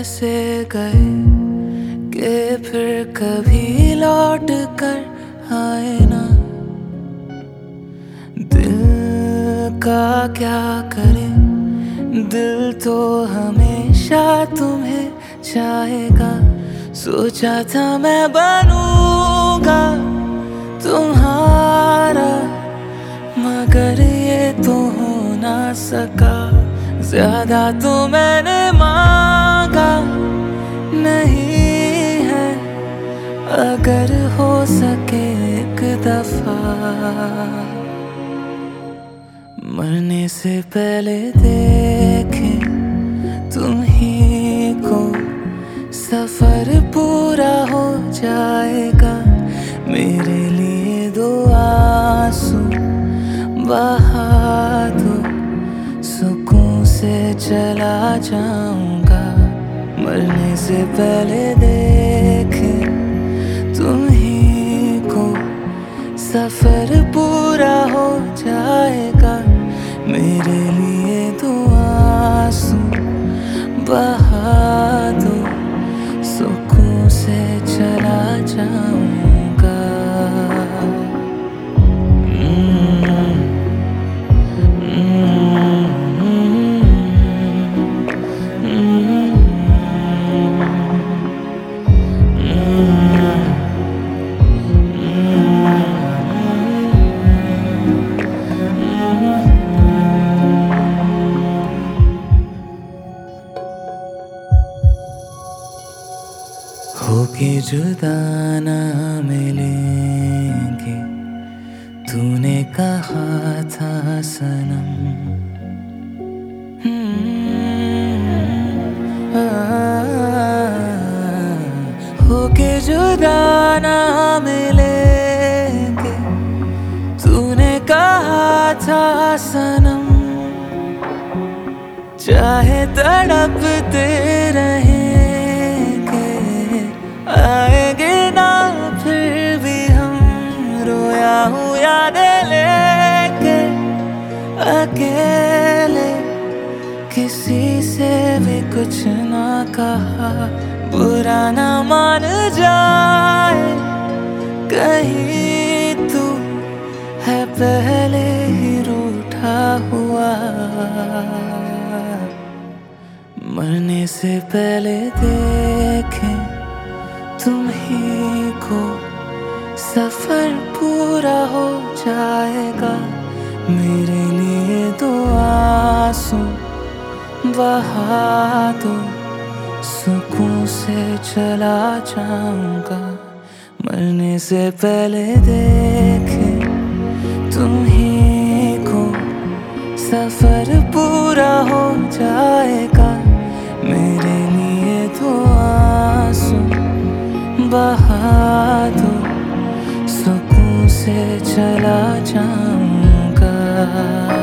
ऐसे गए कि फिर कभी लौट कर आए ना। दिल का क्या करे, दिल तो हमेशा तुम्हें चाहेगा। सोचा था मैं बनूंगा तुम्हारा, मगर ये तो हो ना सका। ज्यादा तो मैंने मांगा नहीं है, अगर हो सके एक दफा मरने से पहले देखे तुम ही को, सफर पूरा हो जाएगा। मेरे लिए दो आंसू बहा दो, सुकून से चला जाऊंगा। मरने से पहले देखे तुम ही को, सफर पूरा हो जाएगा। मेरे लिए दो आंसू बहा दो, सुकून से चला जाऊंगा। होके जुदा ना मिलेंगे, तूने कहा था सनम। होके जुदा ना मिलेंगे, तूने कहा था सनम। चाहे तड़पते रहेंगे, आएंगे ना फिर भी हम। रोया हूँ यादें लेके अकेले, किसी से भी कुछ ना कहा। बुरा ना मान जाए कहीं तू, है पहले ही रूठा हुआ। मरने से पहले देखें तुम ही को, सफर पूरा हो जाएगा। मेरे लिए दो आंसू बहा दो, सुकून से चला जाऊंगा। मरने से पहले देखे तुम ही को, सफर पूरा हो जाएगा। मेरे लिए दो आंसू बहा दो, सुकून से चला जाऊंगा।